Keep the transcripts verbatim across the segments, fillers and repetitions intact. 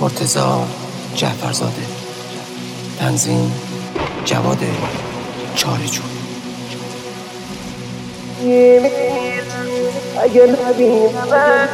مرتضی جعفرزاده. تنظیم جواد چارجو. اگه نبینم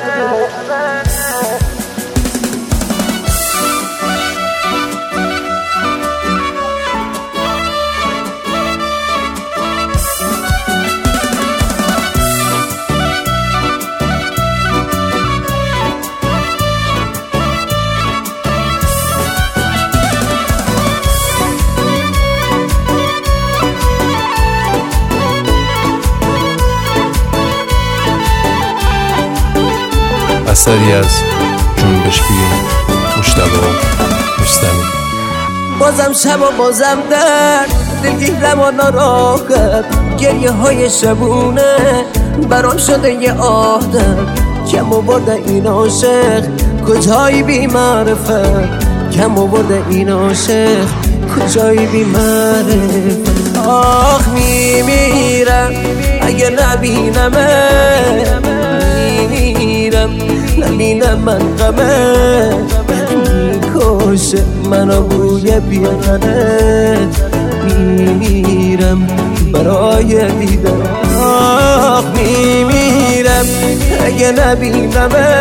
اثری از جنبش بی مجتبی رستمی. بازم شب و بازم درد دلگیرم و ناراحت، گریه های شبونه برام شده یه عادت. کم آورده این عاشق کجایی بی معرفت، کم آورده این عاشق کجایی بی معرفت. آخ میمیرم اگه نبینمه، میمیرم نبینم من غمه، میکشه منو بوی پیرهنت، میمیرم برای دیدن. آخ میمیرم اگه نبینمت،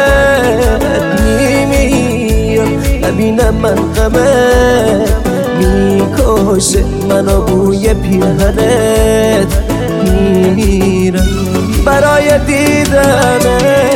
میمیرم نبینم من غمه، میکشه منو بوی پیرهنت، میمیرم برای دیدنت.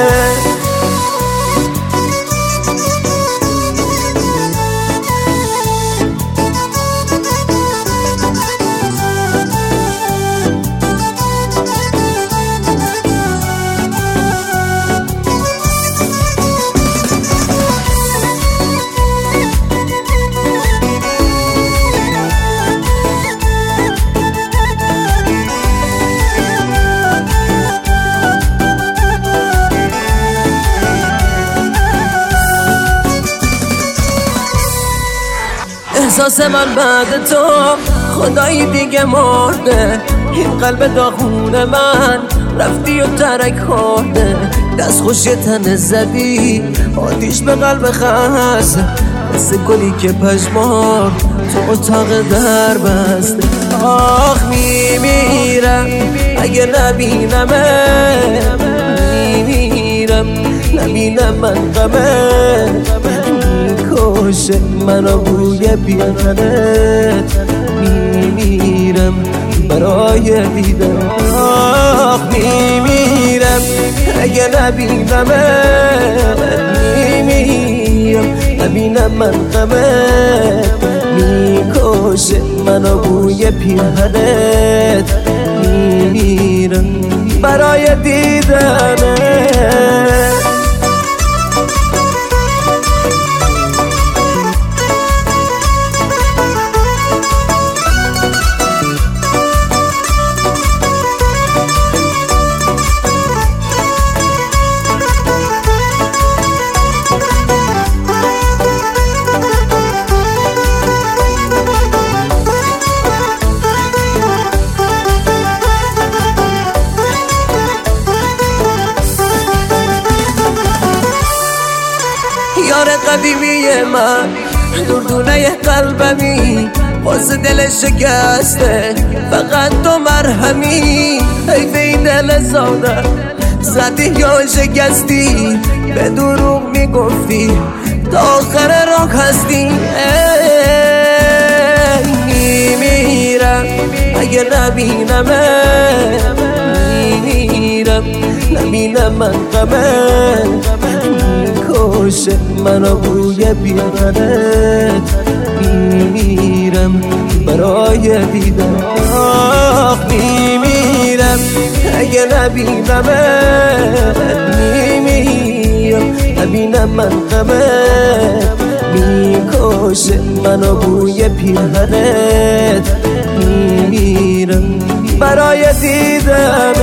احساس من بعد تو خدایی دیگه مرده، این قلب داغون من رفتی و ترک خورده. دست خوشی تن زدی آتیش به قلب خسته، مثل گلی که پشمار تو اتاق در بسته. آخ میمیرم اگه نبینمه، میمیرم نبینم من غمه، میکشه منو بوی پیرهنت، میمیرم برای دیدن. آخ میمیرم اگه نبینمه، میمیرم نبینم من غمه، میکشه منو بوی پیرهنت، میمیرم برای دیدنت. یار قدیمی من دردونه قلبمی، باز دل شکسته فقط تو مرهمی. حیف این دل ساده زدی یا شکستی، به دروغ میگفتی تا آخر راه هستی. میمیرم اگه نبینمه، میمیرم نبینم من غمه، میکشه منو بوی پیرهنت، میمیرم برای دیدن. آخ میمیرم اگه نبینمه، میمیرم نبینم من غمه، میکشه منو بوی پیرهنت، میمیرم برای دیدن.